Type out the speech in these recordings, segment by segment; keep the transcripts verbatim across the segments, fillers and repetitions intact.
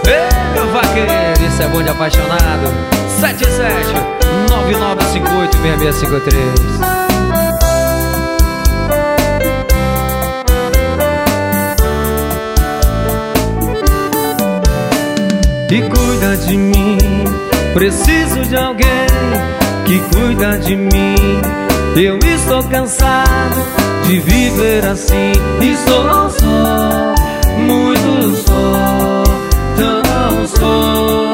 Ei, meu vaqueiro, isso é bom de apaixonado. Sete sete nove nove cinco oito seis seis cinco três. E cuida de mim, preciso de alguém que cuida de mim. Eu estou cansado de viver assim. Estou só, muito só, tão só.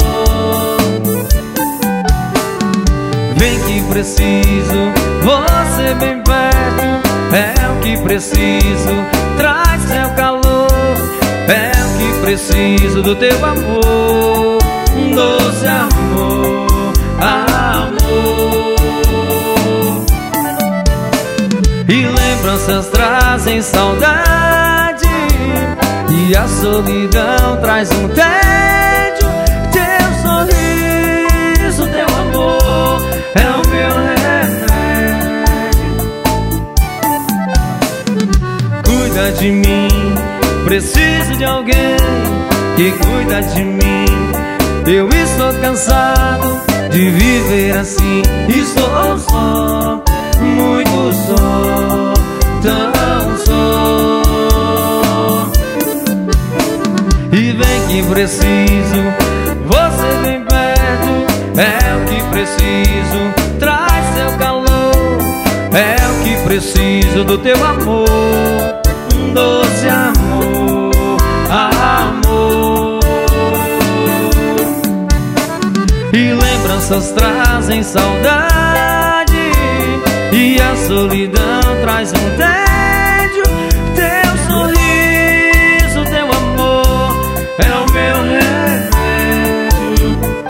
Vem que preciso, você bem perto. É o que preciso, traz seu calor. É o que preciso do teu amor, doce amor, amor. E lembranças trazem saudade, e a solidão traz um tédio. Teu sorriso, teu amor é o meu remédio. Cuida de mim, preciso de alguém que cuida de mim. Eu estou cansado de viver assim. Estou só, muito só, tão só. E vem que preciso, você vem perto. É o que preciso, traz seu calor. É o que preciso do teu amor, doce amor, amor. E lembranças trazem saudade, e a solidão traz um tédio. Teu sorriso, teu amor é o meu remédio.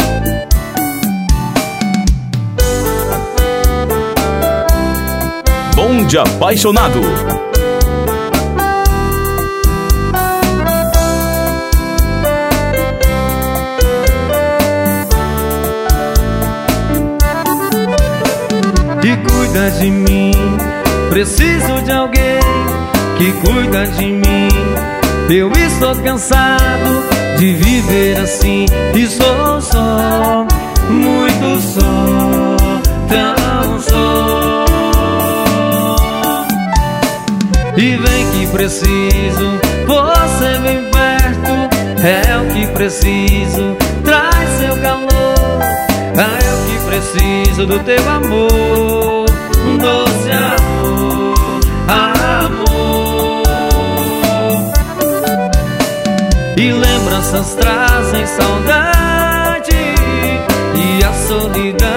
Bom de Apaixonado. E cuida de mim, preciso de alguém que cuida de mim. Eu estou cansado de viver assim. Estou só, muito só, tão só. E vem que preciso, você vem perto. É o que preciso, traz seu calor. É o que preciso do teu amor, doce amor, amor. E lembranças trazem saudade, e a solidão